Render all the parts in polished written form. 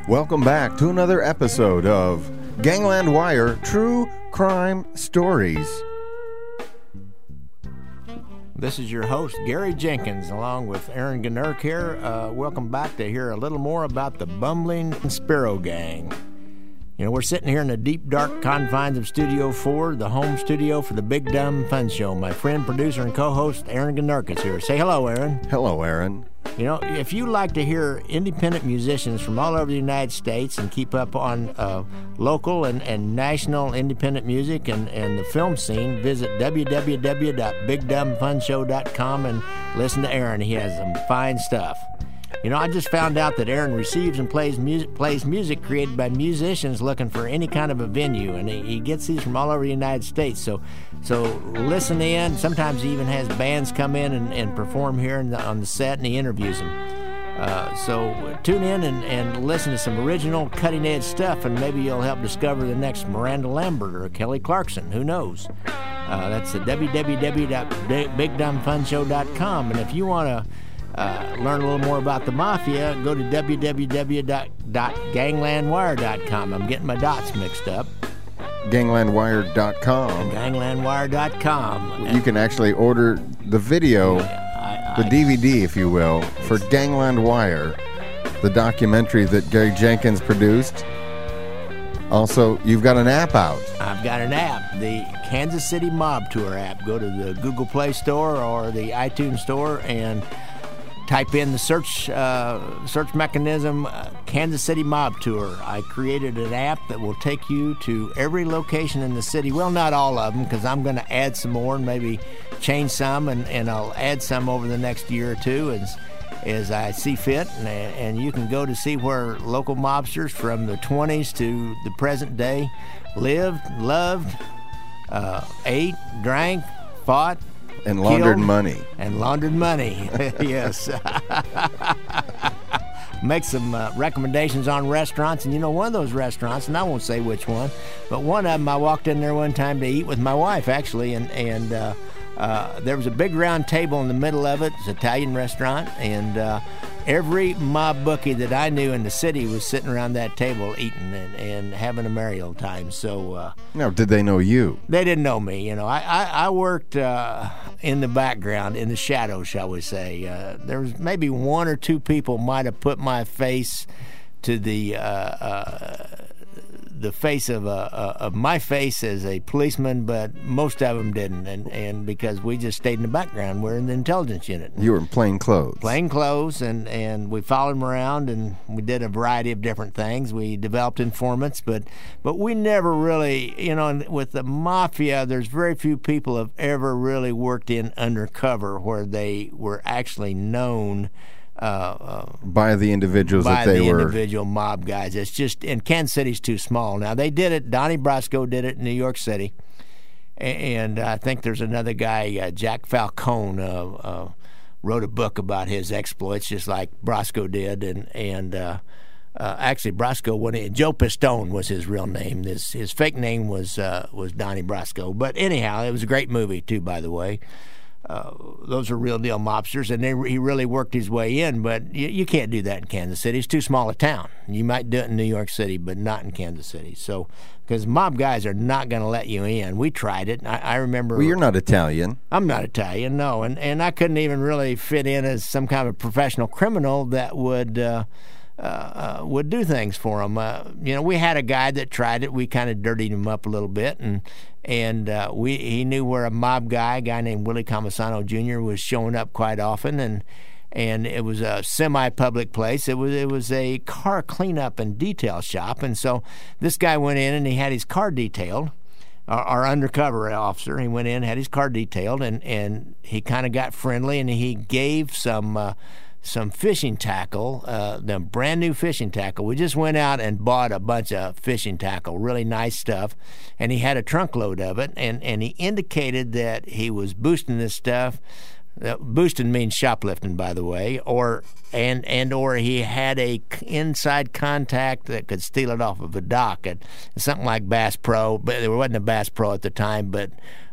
Welcome back to another episode of Gangland Wire True Crime Stories. This is your host, Gary Jenkins, along with Aaron Gnurk here. Welcome back to hear a little more about the bumbling Sparrow Gang. You know, we're sitting here in the deep, dark confines of Studio 4, the home studio for the Big Dumb Fun Show. My friend, producer, and co-host, Aaron Gnurk is here. Say hello, Aaron. Hello, Aaron. You know, if you like to hear independent musicians from all over the United States and keep up on local and national independent music and the film scene, visit www.bigdumbfunshow.com and listen to Aaron. He has some fine stuff. You know, I just found out that Aaron receives and plays music created by musicians looking for any kind of a venue, and he gets these from all over the United States. So listen in. Sometimes he even has bands come in and perform here on the set, and he interviews them. So tune in and listen to some original cutting-edge stuff, and maybe you'll help discover the next Miranda Lambert or Kelly Clarkson. Who knows? That's the www.bigdumbfunshow.com, and if you want to learn a little more about the Mafia, go to www.ganglandwire.com. I'm getting my dots mixed up. Ganglandwire.com. Ganglandwire.com. You can actually order the video, the DVD, if you will, for Gangland Wire, the documentary that Gary Jenkins produced. Also, you've got an app out. I've got an app, the Kansas City Mob Tour app. Go to the Google Play Store or the iTunes Store and type in the search mechanism, Kansas City Mob Tour. I created an app that will take you to every location in the city. Well, not all of them, because I'm going to add some more and maybe change some, and I'll add some over the next year or two as I see fit. And you can go to see where local mobsters from the 20s to the present day lived, loved, ate, drank, fought, and laundered money. And laundered money, yes. Make some recommendations on restaurants. And, you know, one of those restaurants, and I won't say which one, but one of them I walked in there one time to eat with my wife, actually, and there was a big round table in the middle of it. It's an Italian restaurant, and every mob bookie that I knew in the city was sitting around that table eating and having a merry old time. So now, did they know you? They didn't know me. You know, I worked in the background, in the shadows, shall we say. There was maybe one or two people might have put my face to the face of my face as a policeman, but most of them didn't, and because we just stayed in the background. We're in the intelligence unit. You were in plain clothes. Plain clothes, and we followed them around, and we did a variety of different things. We developed informants, but we never really, you know, with the Mafia, there's very few people have ever really worked in undercover where they were actually known by the individuals that they were. By the individual mob guys. It's just, and Kansas City's too small. Now, they did it, Donnie Brasco did it in New York City, and I think there's another guy, Jack Falcone, wrote a book about his exploits, just like Brasco did, and actually Brasco, Joe Pistone was his real name. His fake name was Donnie Brasco. But anyhow, it was a great movie, too, by the way. Those are real deal mobsters, and he really worked his way in, but you can't do that in Kansas City. It's too small a town. You might do it in New York City, but not in Kansas City. So, because mob guys are not going to let you in. We tried it. I remember. Well, you're not Italian. I'm not Italian, no, and I couldn't even really fit in as some kind of professional criminal that would do things for them. You know, we had a guy that tried it. We kind of dirtied him up a little bit, and he knew where a mob guy, a guy named Willie Comisano Jr., was showing up quite often, and it was a semi-public place. It was a car cleanup and detail shop, and so this guy went in and he had his car detailed. Our undercover officer, he went in, had his car detailed, and he kind of got friendly, and he gave some fishing tackle, the brand new fishing tackle. We just went out and bought a bunch of fishing tackle, really nice stuff, and he had a trunk load of it, and he indicated that he was boosting this stuff. Boosting means shoplifting, by the way, or he had a inside contact that could steal it off of a dock at something like Bass Pro, but there wasn't a Bass Pro at the time, but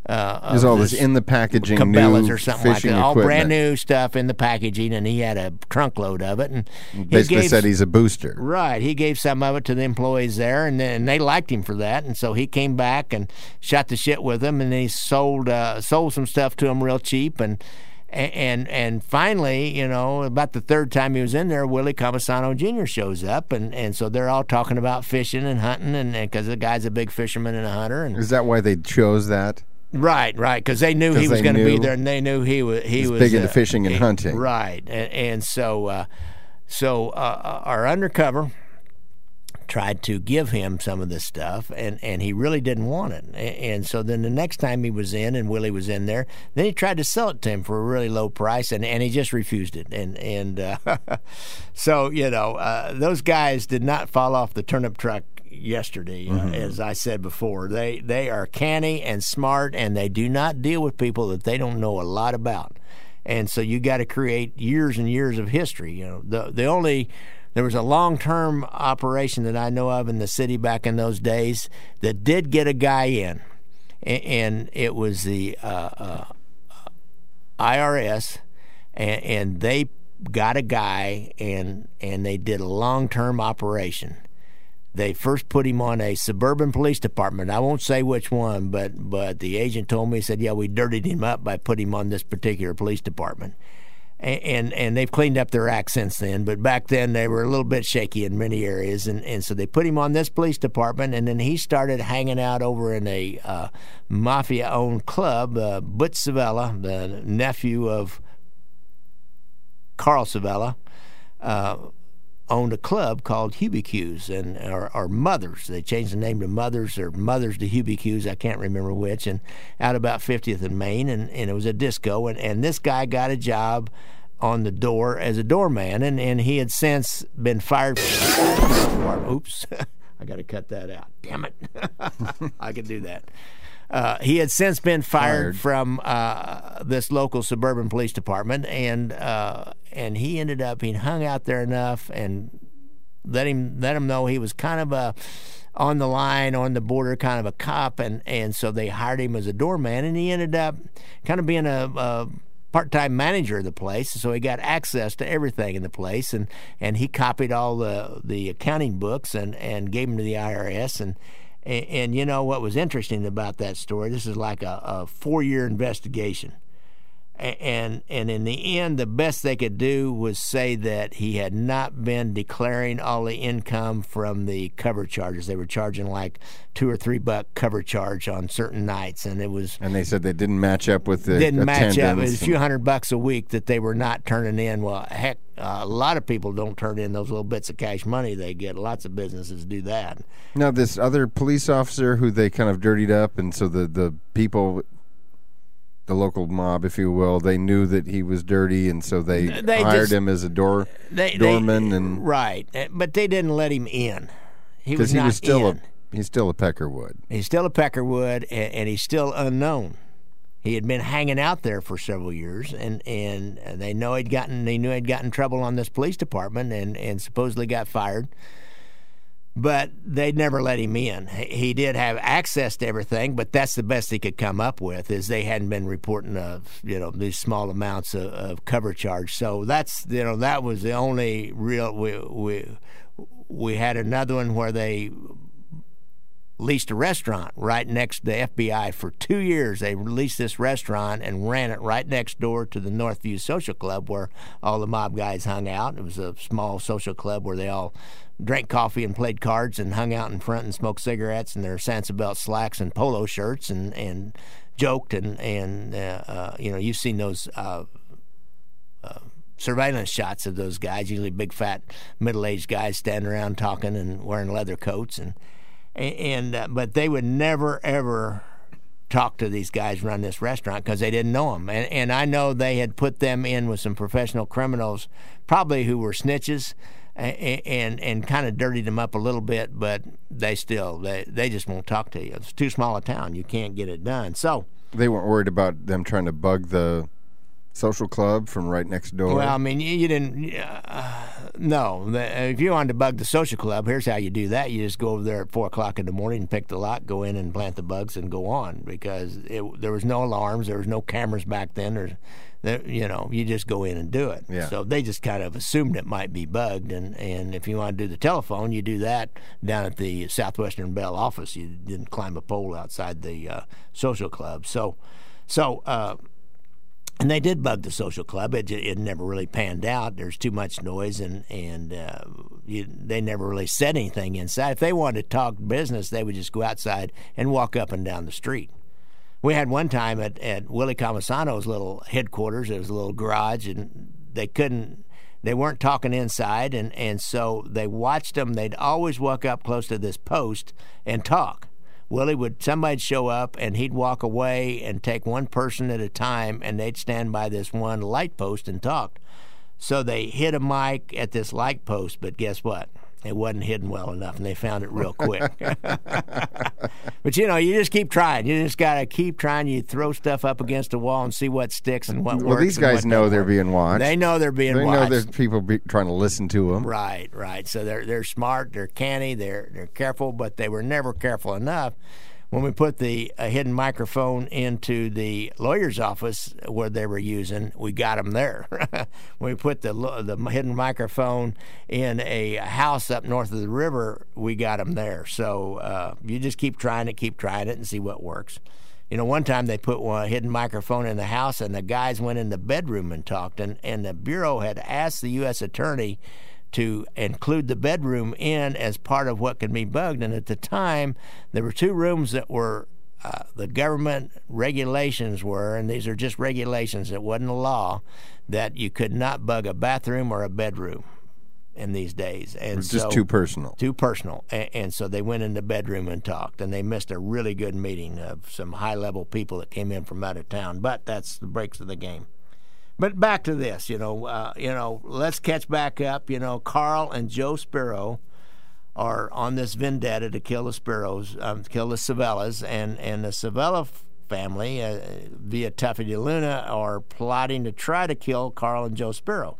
There's all this in the packaging, Cabela's new or something like fishing that. All equipment. brand new stuff in the packaging, and he had a trunk load of it. And Basically said he's a booster. Right. He gave some of it to the employees there, and they liked him for that. And so he came back and shot the shit with them, and he sold some stuff to them real cheap. And finally, about the third time he was in there, Willie Comisano Jr. shows up, and so they're all talking about fishing and hunting, and because the guy's a big fisherman and a hunter. And is that why they chose that? Right, because they knew he was going to be there, and they knew he was big into fishing and hunting. Right, and so our undercover tried to give him some of this stuff, and he really didn't want it. And so then the next time he was in, and Willie was in there, then he tried to sell it to him for a really low price, and he just refused it. And so those guys did not fall off the turnip truck yesterday. As I said before, they are canny and smart, and they do not deal with people that they don't know a lot about. And so you got to create years and years of history. There was a long-term operation that I know of in the city back in those days that did get a guy in, and it was the IRS, and they got a guy, and they did a long-term operation. They first put him on a suburban police department. I won't say which one, but the agent told me, he said, yeah, we dirtied him up by putting him on this particular police department. And they've cleaned up their act since then, but back then they were a little bit shaky in many areas, and so they put him on this police department, and then he started hanging out over in a mafia-owned club. Butch Savella, the nephew of Carl Savella, owned a club called Hubie Q's, or Mothers. They changed the name to Mothers, or Mothers to Hubie Q's, I can't remember which, and out about 50th and Main, and it was a disco, and this guy got a job on the door as a doorman, and he had since been fired from oops, I got to cut that out. Damn it. I could do that. He had since been fired from this local suburban police department, and he ended up being hung out there enough and let him know he was kind of on the line, on the border, kind of a cop, and so they hired him as a doorman, and he ended up kind of being a part-time manager of the place, so he got access to everything in the place, and he copied all the accounting books and gave them to the IRS, and you know what was interesting about that story? This is like a 4-year investigation. And in the end, the best they could do was say that he had not been declaring all the income from the cover charges. They were charging like $2 or $3 cover charge on certain nights, and it was. And they said they didn't match up with the didn't attendance. match up. It was a few $100 a week that they were not turning in. Well, heck, a lot of people don't turn in those little bits of cash money they get. Lots of businesses do that. Now, this other police officer who they kind of dirtied up, and so the people. The local mob, if you will, they knew that he was dirty, and so they hired him as a doorman. And right, but they didn't let him in. Because he was still he's still a Peckerwood. He's still a Peckerwood, and he's still unknown. He had been hanging out there for several years, and they knew he'd gotten in trouble on this police department, and supposedly got fired. But they'd never let him in. He did have access to everything, but that's the best he could come up with, is they hadn't been reporting these small amounts of cover charge. So that was the only real. We had another one where they leased a restaurant right next to the FBI for 2 years. They leased this restaurant and ran it right next door to the Northview Social Club, where all the mob guys hung out. It was a small social club where they all drank coffee and played cards and hung out in front and smoked cigarettes in their Sansabelt slacks and polo shirts and joked and you've seen those surveillance shots of those guys, usually big fat middle-aged guys standing around talking and wearing leather coats but they would never ever talk to these guys run this restaurant because they didn't know them, and I know they had put them in with some professional criminals, probably who were snitches. And kind of dirtied them up a little bit, but they just won't talk to you. It's too small a town; you can't get it done. So they weren't worried about them trying to bug the social club from right next door? Well, I mean, you didn't. No, if you wanted to bug the social club, here's how you do that: you just go over there at 4:00 in the morning and pick the lock, go in and plant the bugs, and go on. Because there was no alarms, there was no cameras back then. You just go in and do it. Yeah. So they just kind of assumed it might be bugged, and if you want to do the telephone, you do that down at the Southwestern Bell office. You didn't climb a pole outside the social club. And they did bug the social club. It never really panned out. There's too much noise, and they never really said anything inside. If they wanted to talk business, they would just go outside and walk up and down the street. We had one time at Willie Comisano's little headquarters. It was a little garage, and they weren't talking inside, and so they watched them. They'd always walk up close to this post and talk. Somebody'd show up, and he'd walk away and take one person at a time, and they'd stand by this one light post and talk. So they hit a mic at this light post, but guess what? It wasn't hidden well enough, and they found it real quick. But, you just keep trying. You just got to keep trying. You throw stuff up against the wall and see what sticks and what works. Well, these guys know they're being watched. They know they're being watched. They know there's people trying to listen to them. Right. So they're smart, they're canny, they're careful, but they were never careful enough. When we put the hidden microphone into the lawyer's office where they were using, we got them there. When we put the hidden microphone in a house up north of the river, we got them there. So you just keep trying it, and see what works. One time they put one hidden microphone in the house, and the guys went in the bedroom and talked, and the Bureau had asked the U.S. Attorney to include the bedroom in as part of what could be bugged. And at the time, there were two rooms that were the government regulations were, and these are just regulations, it wasn't a law, that you could not bug a bathroom or a bedroom in these days. And it's just too personal. Too personal. And so they went in the bedroom and talked, and they missed a really good meeting of some high-level people that came in from out of town. But that's the breaks of the game. But back to this, let's catch back up. Carl and Joe Spiro are on this vendetta to kill the Spiros, kill the Savellas, and the Savella family, via Tuffy DeLuna, are plotting to try to kill Carl and Joe Spiro.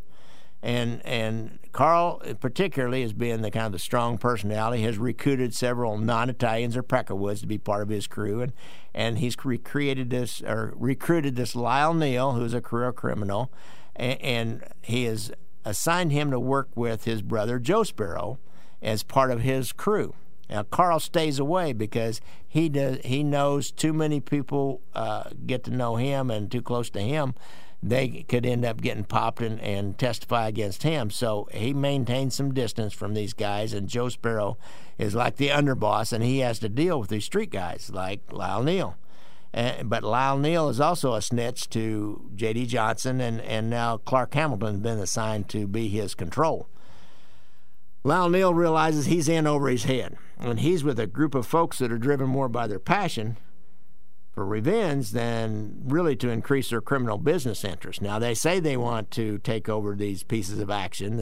And Carl, particularly, as being the kind of the strong personality, has recruited several non-Italians or Peckerwoods to be part of his crew, and he's recruited this Lyle Neal, who's a career criminal, and he has assigned him to work with his brother Joe Spiro as part of his crew. Now Carl stays away because he knows too many people get to know him, and too close to him, they could end up getting popped and testify against him. So he maintains some distance from these guys, and Joe Spiro is like the underboss, and he has to deal with these street guys like Lyle Neal. But Lyle Neal is also a snitch to J.D. Johnson, and now Clark Hamilton has been assigned to be his control. Lyle Neal realizes he's in over his head, and he's with a group of folks that are driven more by their passion for revenge than really to increase their criminal business interests. Now, they say they want to take over these pieces of action,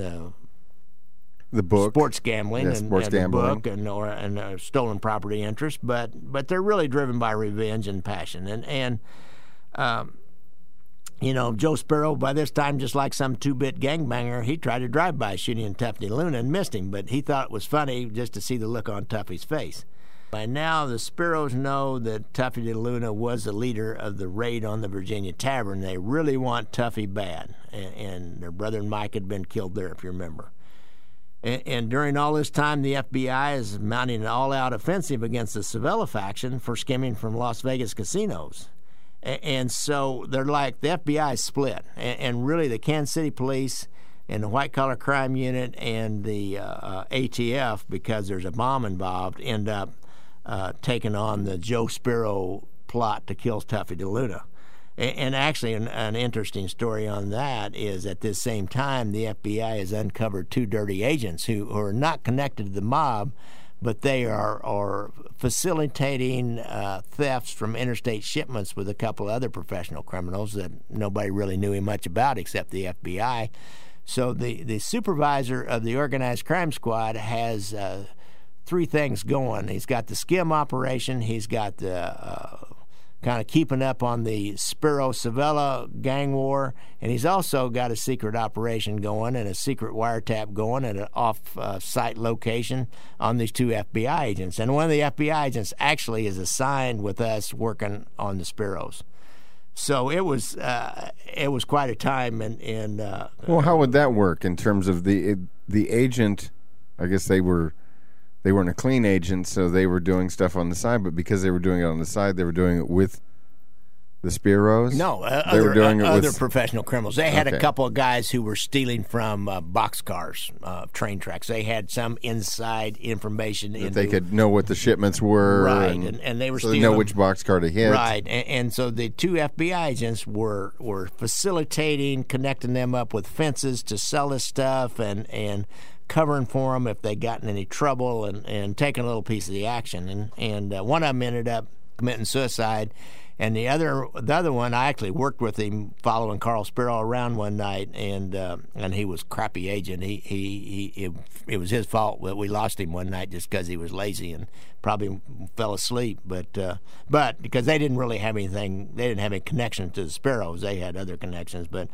the book, sports gambling, and gambling. The book, and stolen property interest, but they're really driven by revenge and passion. And Joe Spiro, by this time, just like some two-bit gangbanger, he tried to drive by shooting Tuffy DeLuna and missed him, but he thought it was funny just to see the look on Tuffy's face. By now, the Spiros know that Tuffy DeLuna was the leader of the raid on the Virginia Tavern. They really want Tuffy bad, and their brother Mike had been killed there, if you remember. And during all this time, the FBI is mounting an all-out offensive against the Savella faction for skimming from Las Vegas casinos. And so they're like, the FBI is split. And really, the Kansas City Police and the White Collar Crime Unit and the ATF, because there's a bomb involved, end up taking on the Joe Spiro plot to kill Tuffy DeLuna. And actually, an interesting story on that is at this same time, the FBI has uncovered two dirty agents who are not connected to the mob, but they are facilitating thefts from interstate shipments with a couple of other professional criminals that nobody really knew much about except the FBI. So the supervisor of the organized crime squad has three things going. He's got the skim operation, he's got the kind of keeping up on the Spiro Savella gang war, and he's also got a secret operation going and a secret wiretap going at an off-site location on these 2 FBI agents. And one of the FBI agents actually is assigned with us working on the Spiros. So it was quite a time. And well, how would that work in terms of the agent? I guess they weren't a clean agent, so they were doing stuff on the side. But because they were doing it on the side, they were doing it with the Spiros? No, they were doing it other with professional criminals. They had a couple of guys who were stealing from boxcars, train tracks. They had some inside information. That they could know what the shipments were. Right, and they were so stealing. They know which boxcar to hit. Right, and so the 2 FBI agents were facilitating, connecting them up with fences to sell this stuff and covering for them if they got in any trouble and taking a little piece of the action. And one of them ended up committing suicide. And the other one, I actually worked with him following Carl Spiro around one night, and he was a crappy agent. It was his fault that we lost him one night just because he was lazy and probably fell asleep. But because they didn't really have anything, they didn't have any connection to the Spiros. They had other connections, but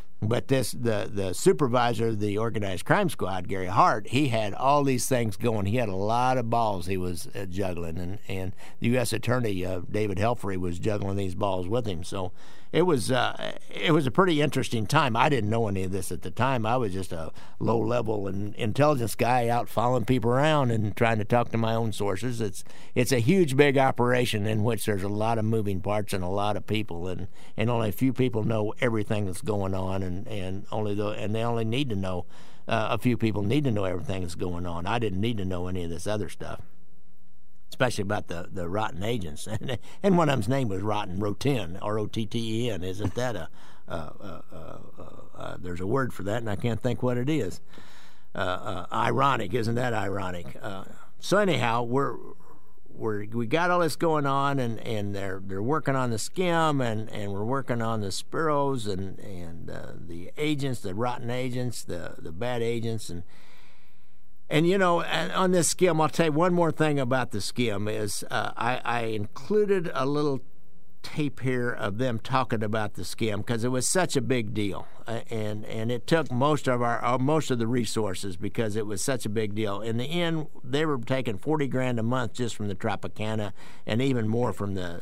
the supervisor of the organized crime squad, Gary Hart, he had all these things going. He had a lot of balls he was juggling, and the U.S. Attorney David Helfrey was juggling these balls with him. So it was a pretty interesting time. I didn't know any of this at the time. I was just a low-level intelligence guy out following people around and trying to talk to my own sources. It's a huge, big operation in which there's a lot of moving parts and a lot of people, and only a few people know everything that's going on, and they only need to know. A few people need to know everything that's going on. I didn't need to know any of this other stuff, especially about the rotten agents. And one of them's name was Rotten, Rotten, R-O-T-T-E-N. Isn't that there's a word for that, and I can't think what it is. Ironic, isn't that ironic? So anyhow, we got all this going on, and they're working on the skim, and we're working on the Spiros and the agents, the rotten agents, the bad agents, and you know, on this skim, I'll tell you one more thing about the skim is I included a little tape here of them talking about the skim because it was such a big deal, and it took most of the resources because it was such a big deal. In the end, they were taking $40,000 a month just from the Tropicana, and even more from the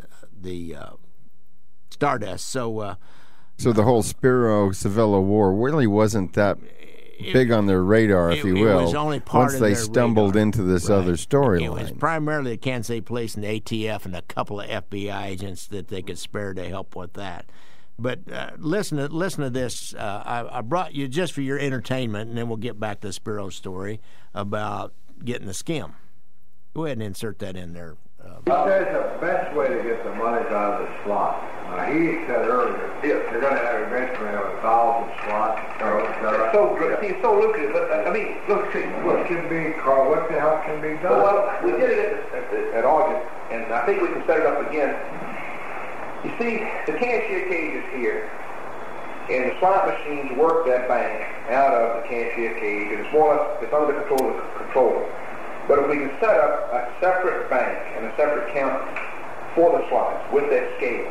Stardust. So the whole Spiro Savella war really wasn't that big on their radar, if you will, it was only part once of they their stumbled radar. into this other storyline. It was primarily the Kansas City Police and the ATF and a couple of FBI agents that they could spare to help with that. But listen to this. I brought you just for your entertainment, and then we'll get back to the Spiro story about getting the skim. Go ahead and insert that in there. What is the best way to get the money out of the slot? He said earlier, you're going to have eventually have 1,000 slots. It's so good. See, it's so lucrative. But I mean, look, What can be, Carl? What the hell can be done? Well, we did it at August, and I think we can set it up again. You see, the cashier cage is here, and the slot machines work that bank out of the cashier cage, and it's under the control of the controller. But if we can set up a separate bank and a separate counter for the slots with that scale,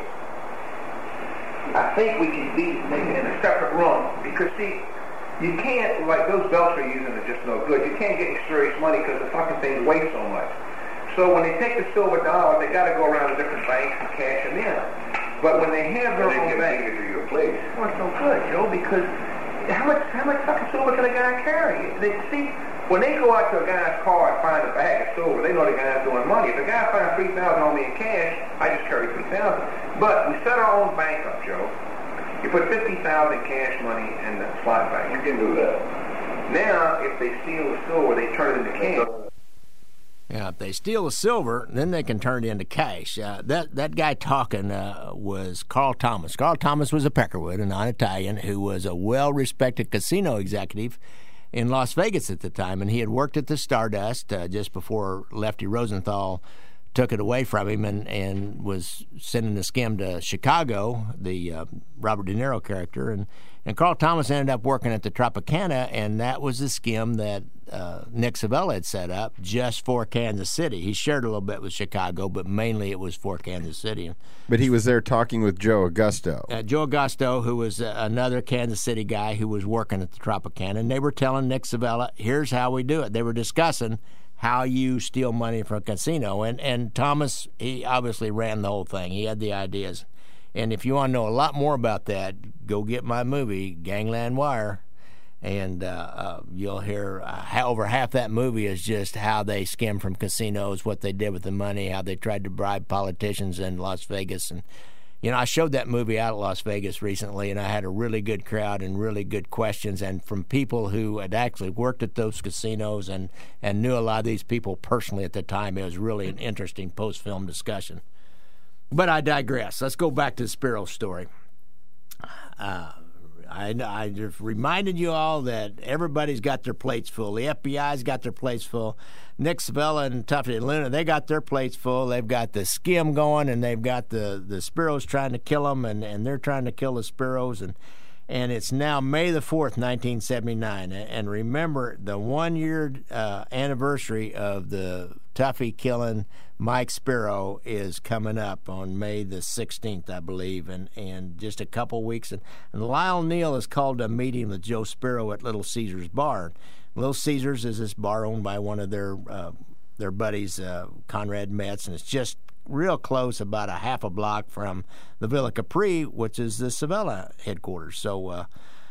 I think we can be making it a separate run. Because, see, you can't, like those belts we're using are just no good. You can't get any serious money because the fucking things weigh so much. So when they take the silver dollar, they got to go around to different banks and cash them in. But when they have their own bank, to your place. well, it's no good, Joe, because how much fucking silver can a guy carry? See, when they go out to a guy's car and find a bag of silver, they know the guy's doing money. If a guy finds $3,000 on me in cash, I just carry $3,000. But we set our own bank up, Joe. You put $50,000 cash money in the slot bank. We can do that. Now, if they steal the silver, they turn it into cash. Yeah, if they steal the silver, then they can turn it into cash. That guy talking was Carl Thomas. Carl Thomas was a Peckerwood, a non-Italian, who was a well-respected casino executive in Las Vegas at the time, and he had worked at the Stardust just before Lefty Rosenthal took it away from him and was sending the skim to Chicago, the Robert De Niro character. And Carl Thomas ended up working at the Tropicana, and that was the skim that Nick Savella had set up just for Kansas City. He shared a little bit with Chicago, but mainly it was for Kansas City. But he was there talking with Joe Augusto. Joe Augusto, who was another Kansas City guy who was working at the Tropicana, and they were telling Nick Savella, here's how we do it. They were discussing how you steal money from a casino. And Thomas, he obviously ran the whole thing. He had the ideas. And if you want to know a lot more about that, go get my movie, Gangland Wire, and you'll hear over half that movie is just how they skimmed from casinos, what they did with the money, how they tried to bribe politicians in Las Vegas. And, you know, I showed that movie out at Las Vegas recently, and I had a really good crowd and really good questions, and from people who had actually worked at those casinos and knew a lot of these people personally at the time. It was really an interesting post-film discussion. But I digress. Let's go back to the Spiro story. I just reminded you all that everybody's got their plates full. The FBI's got their plates full. Nick Savella and Tuffy and Luna, they got their plates full. They've got the skim going, and they've got the Spiros trying to kill them, and they're trying to kill the Spiros. And it's now May the 4th, 1979. And remember, the 1-year anniversary of the Tuffy killing Mike Spiro is coming up on May the 16th, I believe, and just a couple weeks. And Lyle Neal is called to a meeting with Joe Spiro at Little Caesars Bar. Little Caesars is this bar owned by one of their buddies, Conrad Metz, and it's just real close, about a half a block from the Villa Capri, which is the Savella headquarters. So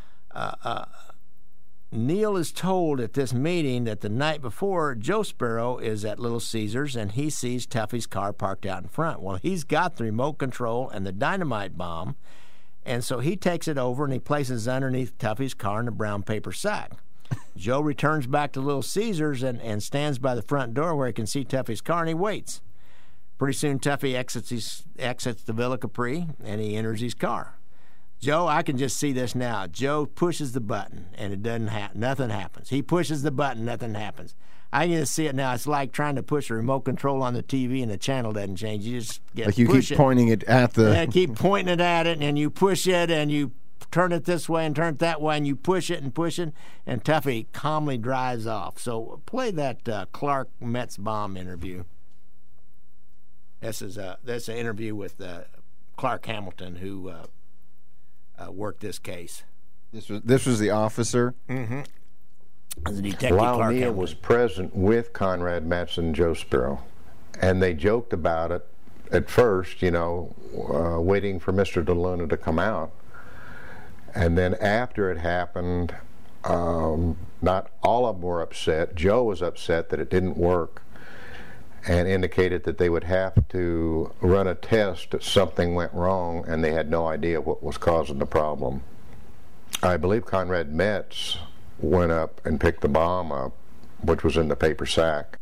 Neal is told at this meeting that the night before, Joe Spiro is at Little Caesars, and he sees Tuffy's car parked out in front. Well, he's got the remote control and the dynamite bomb, and so he takes it over and he places it underneath Tuffy's car in a brown paper sack. Joe returns back to Little Caesars and stands by the front door where he can see Tuffy's car, and he waits. Pretty soon, Tuffy exits the Villa Capri, and he enters his car. Joe, I can just see this now. Joe pushes the button, and it doesn't nothing happens. He pushes the button, nothing happens. I can just see it now. It's like trying to push a remote control on the TV, and the channel doesn't change. You just like you keep pointing it at the. And keep pointing it at it, and you push it, and you turn it this way and turn it that way, and you push it, and Tuffy calmly drives off. So play that Clark Metz-Baum interview. That's an interview with Clark Hamilton, who worked this case. This was the officer. Mm-hmm. The detective Lyle Clark Neal Hamilton was present with Conrad Metz and Joe Spiro, and they joked about it at first, waiting for Mr. DeLuna to come out. And then after it happened, not all of them were upset. Joe was upset that it didn't work and indicated that they would have to run a test if something went wrong, and they had no idea what was causing the problem. I believe Conrad Metz went up and picked the bomb up, which was in the paper sack.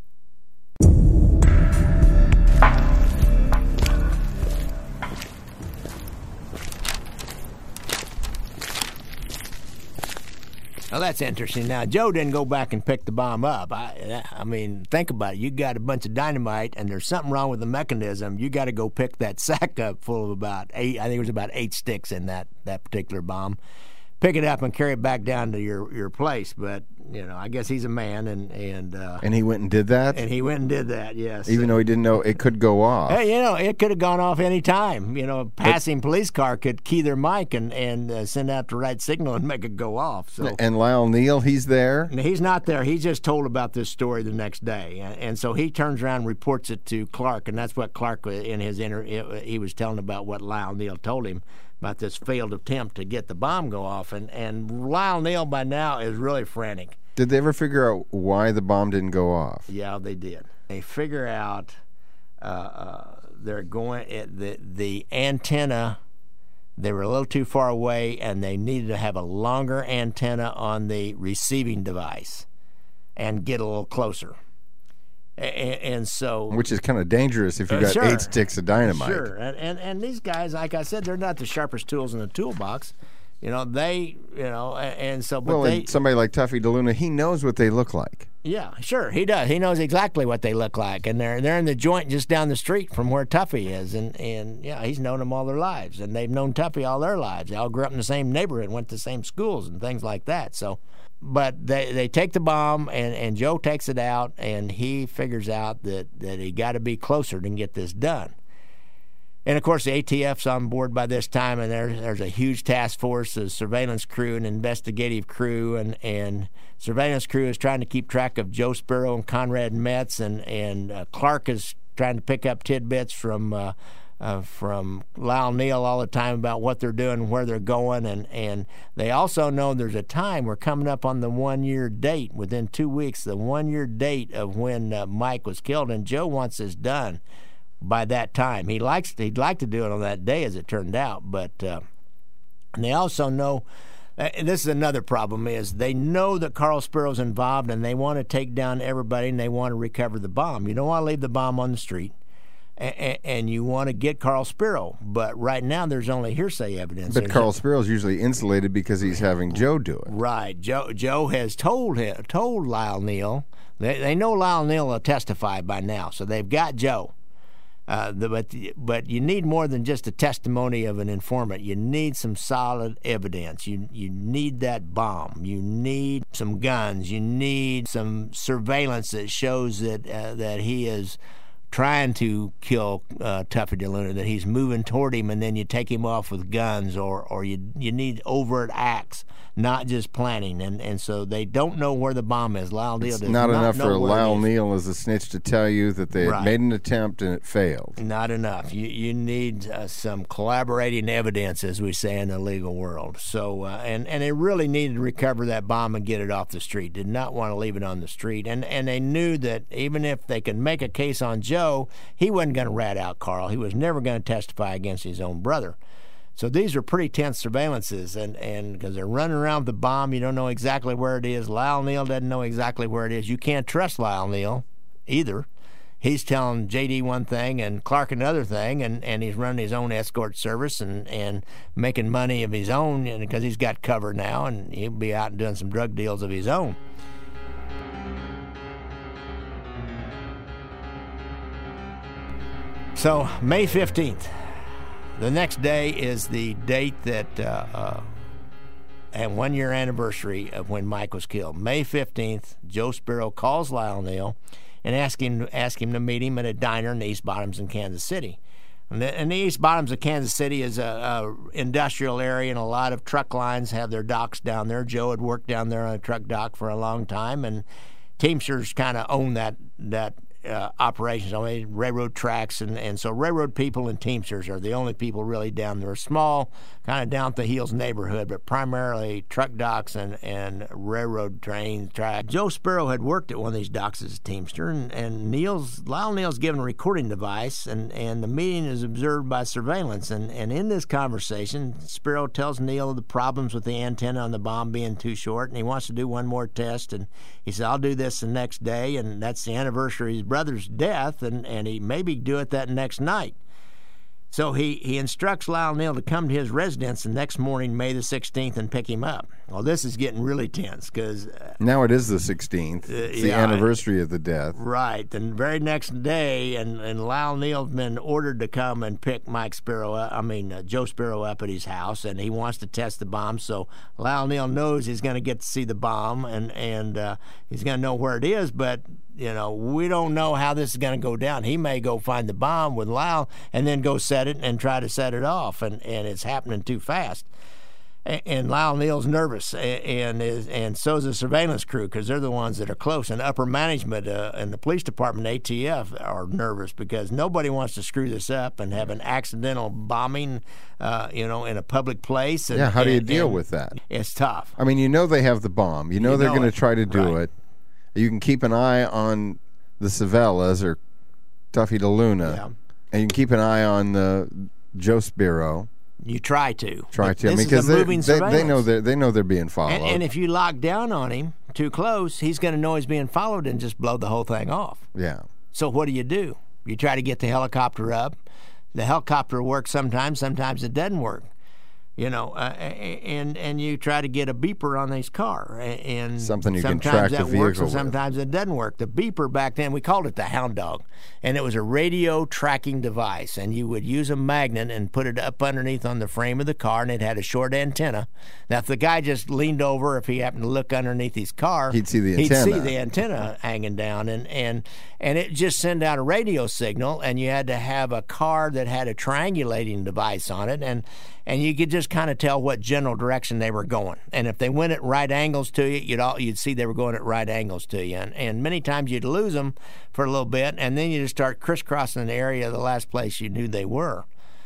Well, that's interesting. Now, Joe didn't go back and pick the bomb up. I mean, think about it. You got a bunch of dynamite, and there's something wrong with the mechanism. You got to go pick that sack up full of about 8. I think it was about 8 sticks in that particular bomb. Pick it up and carry it back down to your place. But I guess he's a man, and he went and did that. And he went and did that. Yes. Even though he didn't know it could go off. Hey, it could have gone off any time. A passing police car could key their mic and send out the right signal and make it go off. So. And Lyle Neal, he's there. And he's not there. He's just told about this story the next day, and so he turns around and reports it to Clark, and that's what Clark in his he was telling about what Lyle Neal told him about this failed attempt to get the bomb go off, and Lyle Neal by now is really frantic. Did they ever figure out why the bomb didn't go off? Yeah, they did. They figure out they're going the antenna. They were a little too far away, and they needed to have a longer antenna on the receiving device and get a little closer. And so, which is kind of dangerous if you got sure. 8 sticks of dynamite. Sure, and these guys, like I said, they're not the sharpest tools in the toolbox, and so, but Well, they, and somebody like Tuffy DeLuna, he knows what they look like. yeah, sure, he does. He knows exactly what they look like, and they're in the joint just down the street from where Tuffy is, and yeah, he's known them all their lives, and they've known Tuffy all their lives. They all grew up in the same neighborhood, went to the same schools, and things like that. So, but they take the bomb, and Joe takes it out, and he figures out that he got to be closer to get this done. And, of course, the ATF's on board by this time, and there's a huge task force, a surveillance crew, an investigative crew, and surveillance crew is trying to keep track of Joe Spiro and Conrad Metz, and Clark is trying to pick up tidbits from Lyle Neal all the time about what they're doing and where they're going, and they also know there's a time, we're coming up on the 1-year date, within 2 weeks, the 1-year date of when Mike was killed, and Joe wants this done by that time. He'd like to do it on that day, as it turned out, but and they also know, and this is another problem, is they know that Carl Spiro's involved, and they want to take down everybody, and they want to recover the bomb. You don't want to leave the bomb on the street, and you want to get Carl Spiro, but right now there's only hearsay evidence. But Carl Spiro's usually insulated because he's having Joe do it. Right. Joe has told Lyle Neal. They know Lyle Neal will testify by now, so they've got Joe. But you need more than just a testimony of an informant. You need some solid evidence. You need that bomb. You need some guns. You need some surveillance that shows that he is trying to kill Tuffy DeLuna, that he's moving toward him, and then you take him off with guns, or you need overt acts, not just planning. And so they don't know where the bomb is. Lyle Neal does not know where it is. Not enough for Lyle Neal as a snitch to tell you that they had made an attempt and it failed. Not enough. You need some collaborating evidence, as we say in the legal world. So and they really needed to recover that bomb and get it off the street. Did not want to leave it on the street. And they knew that even if they could make a case on Joe, he wasn't going to rat out Carl. He was never going to testify against his own brother. So these are pretty tense surveillances, and because they're running around with the bomb, you don't know exactly where it is. Lyle Neal doesn't know exactly where it is. You can't trust Lyle Neal either. He's telling J.D. one thing and Clark another thing, and he's running his own escort service and making money of his own because he's got cover now, and he'll be out and doing some drug deals of his own. So, May 15th, the next day is the date that, and 1-year anniversary of when Mike was killed. May 15th, Joe Spiro calls Lyle Neal and ask him to meet him at a diner in the East Bottoms in Kansas City. And the East Bottoms of Kansas City is a industrial area, and a lot of truck lines have their docks down there. Joe had worked down there on a truck dock for a long time, and Teamsters kind of own that operations, railroad tracks, and so railroad people and Teamsters are the only people really down there. Small, kind of down at the heels neighborhood, but primarily truck docks and railroad train tracks. Joe Spiro had worked at one of these docks as a Teamster, and Lyle Neal's given a recording device, and the meeting is observed by surveillance. And in this conversation, Spiro tells Neal the problems with the antenna on the bomb being too short, and he wants to do one more test, and he said, I'll do this the next day, and that's the anniversary of his brother's death, and he maybe do it that next night. So he instructs Lyle Neal to come to his residence the next morning, May the 16th, and pick him up. Well, this is getting really tense because now it is the 16th. It's the anniversary of the death. Right. The very next day, and Lyle Neal's been ordered to come and pick Joe Spiro up at his house, and he wants to test the bomb. So Lyle Neal knows he's going to get to see the bomb, and he's going to know where it is, but we don't know how this is going to go down. He may go find the bomb with Lyle and then go set it and try to set it off, and it's happening too fast. And Lyle Neal's nervous, and so is the surveillance crew, because they're the ones that are close. And upper management and the police department, ATF, are nervous because nobody wants to screw this up and have an accidental bombing, in a public place. And, how do you deal with that? It's tough. I mean, they have the bomb. They're going to try to do it. You can keep an eye on the Savellas or Tuffy DeLuna, and you can keep an eye on Joe Spiro. You try to. Because they know they're being followed. And if you lock down on him too close, he's going to know he's being followed and just blow the whole thing off. Yeah. So what do? You try to get the helicopter up. The helicopter works sometimes it doesn't work. and you try to get a beeper on this car, and something you can sometimes track the that vehicle works, and with. sometimes it doesn't work. The beeper back then, we called it the Hound Dog, and it was a radio tracking device, and you would use a magnet and put it up underneath on the frame of the car, and it had a short antenna. Now, if the guy just leaned over, if he happened to look underneath his car, he'd see the antenna hanging down, and it just sent out a radio signal, and you had to have a car that had a triangulating device on it, and you could just kind of tell what general direction they were going. And if they went at right angles to you, you'd see they were going at right angles to you. And many times you'd lose them for a little bit, and then you'd start crisscrossing the area of the last place you knew they were.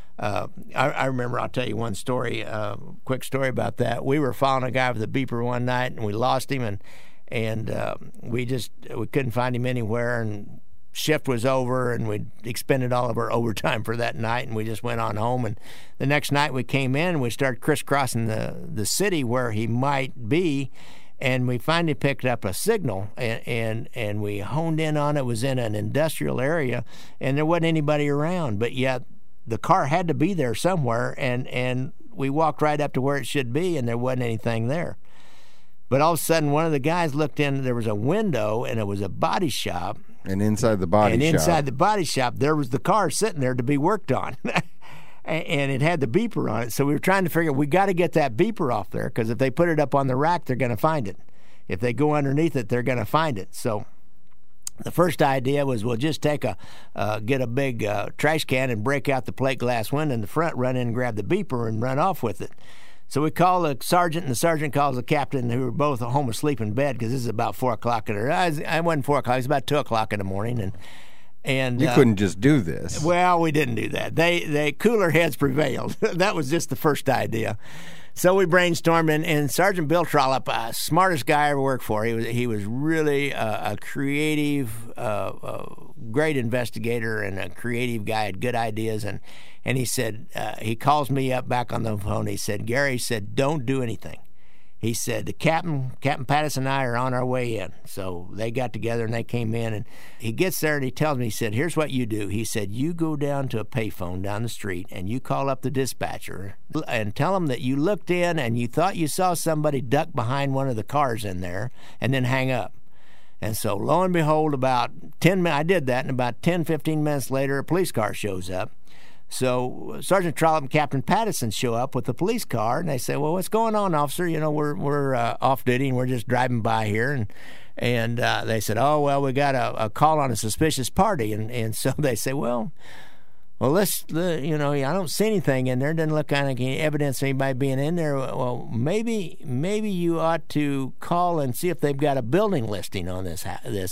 I remember, I'll tell you one story, quick story about that. We were following a guy with a beeper one night, and we lost him, and we couldn't find him anywhere, and shift was over, and we'd expended all of our overtime for that night, and we just went on home. And the next night we came in and we started crisscrossing the city where he might be, and we finally picked up a signal, and we honed in on it. It was in an industrial area, and there wasn't anybody around, but yet the car had to be there somewhere, and we walked right up to where it should be, and there wasn't anything there. But all of a sudden, one of the guys looked in, there was a window, and it was a body shop. And inside the body shop, there was the car sitting there to be worked on. And it had the beeper on it. So we were trying to figure, we got to get that beeper off there, because if they put it up on the rack, they're going to find it. If they go underneath it, they're going to find it. So the first idea was, we'll just get a big trash can and break out the plate glass window in the front, run in and grab the beeper and run off with it. So we call the sergeant, and the sergeant calls the captain, who were both at home asleep in bed, because this is about 4 o'clock. I wasn't 4 o'clock. It was about 2 o'clock in the morning. And you couldn't just do this. Well, we didn't do that. They cooler heads prevailed. That was just the first idea. So we brainstormed, and Sergeant Bill Trollope, smartest guy I ever worked for. He was really a creative, great investigator, and a creative guy, had good ideas. And he said, he calls me up back on the phone. He said, Gary, he said, don't do anything. He said, Captain Pattis and I are on our way in. So they got together and they came in, and he gets there and he tells me, he said, here's what you do. He said, you go down to a payphone down the street and you call up the dispatcher and tell them that you looked in and you thought you saw somebody duck behind one of the cars in there, and then hang up. And so lo and behold, about 10 minutes, I did that, and about 10, 15 minutes later, a police car shows up. So Sergeant Trollope and Captain Pattison show up with the police car, and they say, well, what's going on, officer? We're off duty, and we're just driving by here. And they said, oh, well, we got a call on a suspicious party. And so they say, well, I don't see anything in there. It doesn't look like any evidence of anybody being in there. Well, maybe you ought to call and see if they've got a building listing on this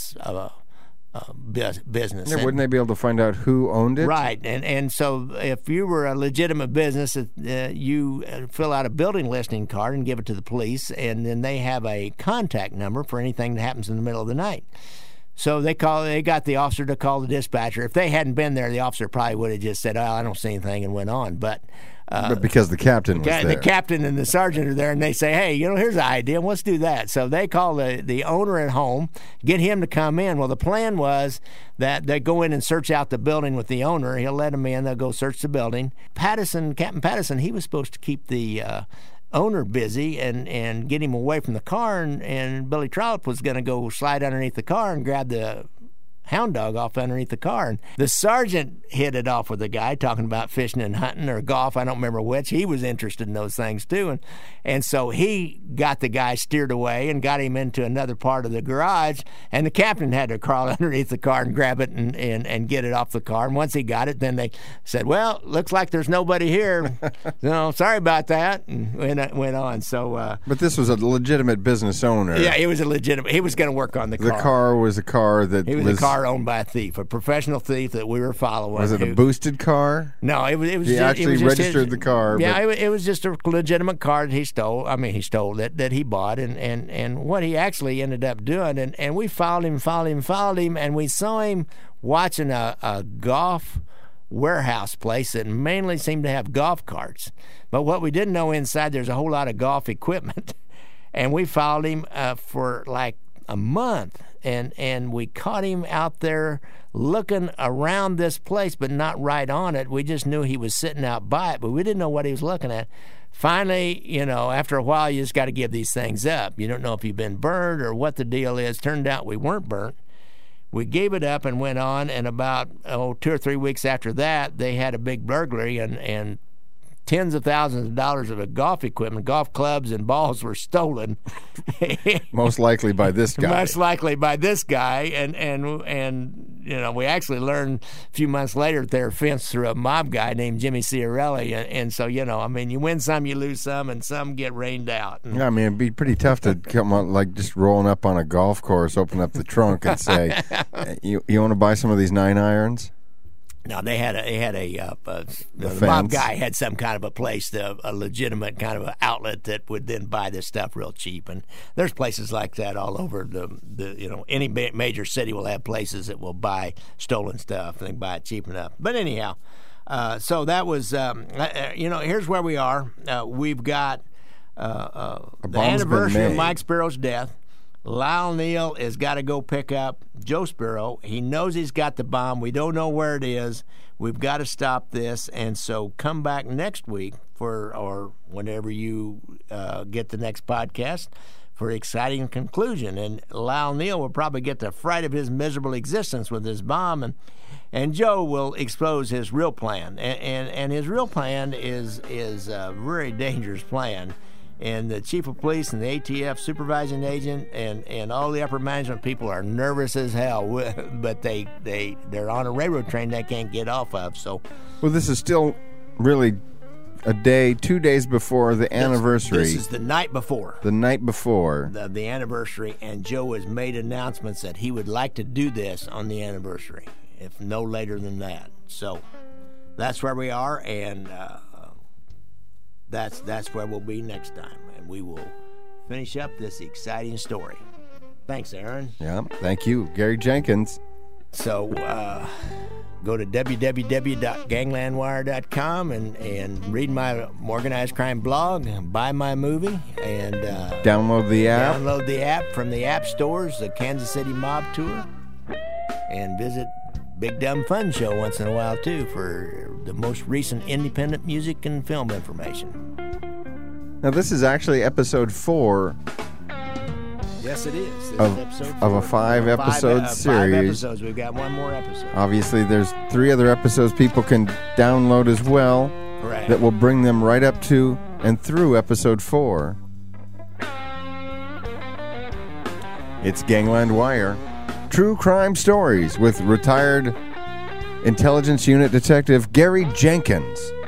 business. Yeah, wouldn't they be able to find out who owned it? Right, and so if you were a legitimate business, you fill out a building listing card and give it to the police, and then they have a contact number for anything that happens in the middle of the night. So they got the officer to call the dispatcher. If they hadn't been there, the officer probably would have just said, oh, I don't see anything, and went on. But because the captain was there. The captain and the sergeant are there, and they say, hey, here's an idea. Let's do that. So they call the owner at home, get him to come in. Well, the plan was that they go in and search out the building with the owner. He'll let them in. They'll go search the building. Captain Pattison, he was supposed to keep the owner busy and get him away from the car, and Billy Trollope was going to go slide underneath the car and grab the Hound Dog off underneath the car. And the sergeant hit it off with the guy talking about fishing and hunting or golf. I don't remember which. He was interested in those things too. And so he got the guy steered away and got him into another part of the garage. And the captain had to crawl underneath the car and grab it and get it off the car. And once he got it, then they said, well, looks like there's nobody here. Sorry about that. And went on. So, but this was a legitimate business owner. Yeah, he was a legitimate. He was going to work on the car. The car was a car that was a car owned by a thief, a professional thief that we were following. Was it a boosted car? No, it was. He actually registered the car. Yeah, it was just a legitimate car that he stole. I mean, he stole that he bought, and what he actually ended up doing, and we followed him, and we saw him watching a golf warehouse place that mainly seemed to have golf carts. But what we didn't know, inside there's a whole lot of golf equipment, and we followed him for like a month. And we caught him out there looking around this place, but not right on it. We just knew he was sitting out by it, but we didn't know what he was looking at. finally, after a while, you just got to give these things up. You don't know if you've been burned or what the deal is. Turned out we weren't burnt. We gave it up and went on, and about 2 or 3 weeks after that, they had a big burglary, and tens of thousands of dollars of golf equipment, golf clubs and balls were stolen. Most likely by this guy. Most likely by this guy, and we actually learned a few months later that they were fenced through a mob guy named Jimmy Ciarelli, and so you win some, you lose some, and some get rained out. And, yeah, I mean, it'd be pretty tough to come on, like just rolling up on a golf course, open up the trunk, and say, "You want to buy some of these 9-irons?" No, they had the mob guy had some kind of a place, a legitimate kind of an outlet that would then buy this stuff real cheap. And there's places like that all over any major city will have places that will buy stolen stuff and they buy it cheap enough. But anyhow, so that was here's where we are. We've got the anniversary of Mike Spiro's death. Lyle Neal has got to go pick up Joe Spiro. He knows he's got the bomb. We don't know where it is. We've got to stop this. And so come back next week or whenever you get the next podcast for exciting conclusion. And Lyle Neal will probably get the fright of his miserable existence with his bomb. And Joe will expose his real plan. And his real plan is a very dangerous plan. And the chief of police and the ATF supervising agent and all the upper management people are nervous as hell, but they're on a railroad train they can't get off of. So, well, this is still really 2 days before the anniversary. This is the night before. The night before the anniversary, and Joe has made announcements that he would like to do this on the anniversary, if no later than that. So that's where we are, and That's where we'll be next time, and we will finish up this exciting story. Thanks, Aaron. Yeah, thank you, Gary Jenkins. So go to www.ganglandwire.com and read my organized crime blog, buy my movie, and download the app. Download the app from the app stores, the Kansas City Mob Tour, and visit Big Dumb Fun Show once in a while, too, for the most recent independent music and film information. Now, this is actually episode 4. Yes, it is. This of, is episode 4. Of a 5-episode series. 5 episodes. We've got one more episode. Obviously, there's 3 other episodes people can download as well. Correct. That will bring them right up to and through episode 4. It's Gangland Wire. True crime stories with retired Intelligence Unit Detective Gary Jenkins.